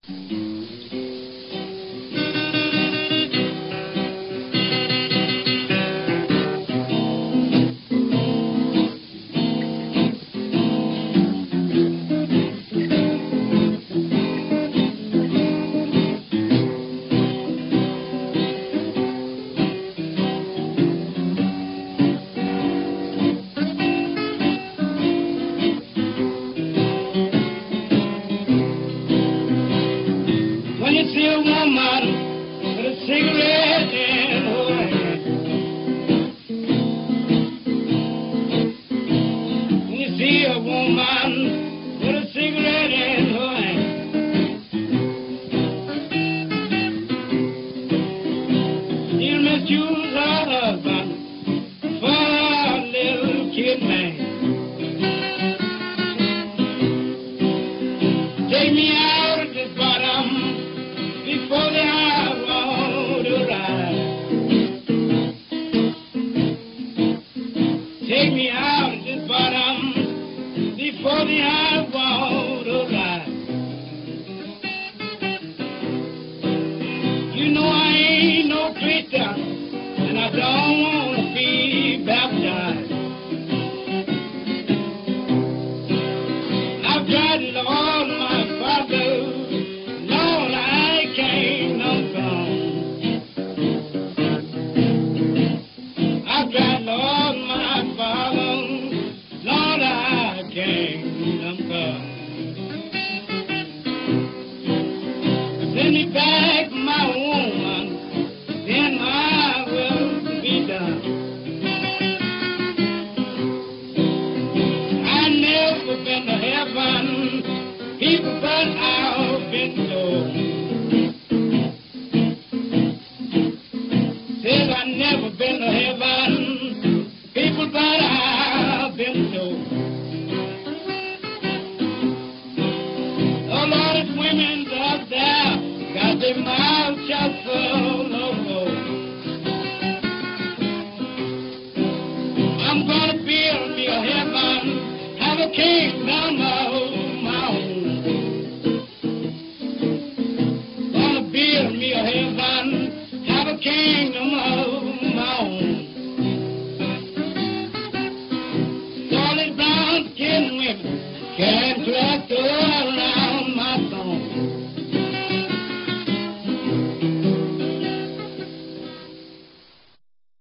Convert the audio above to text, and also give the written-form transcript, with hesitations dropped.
When you see a woman with a cigarette in her hand, when you see a woman with a cigarette in her hand, she'll misuse her husband for a little kid man. Take me out at the bottom before the hour to rise. Take me out at the bottom before the hour to rise. You know I ain't no Christian, and I don't want to be baptized. I've tried, Lord, my Father, Lord, I can't no come. I've tried, Lord, my Father, Lord, I can't no come. Send me back my woman, then my will be done. I never been to heaven, people, but I've been told. Said I never been to heaven, people, but I've been told. Oh Lord, it's women up there got their mouths shut full of gold. I'm gonna build me a heaven, have a kingdom of my own. Gonna build me a heaven, have a kingdom of my own. All these brown-skinned women can't play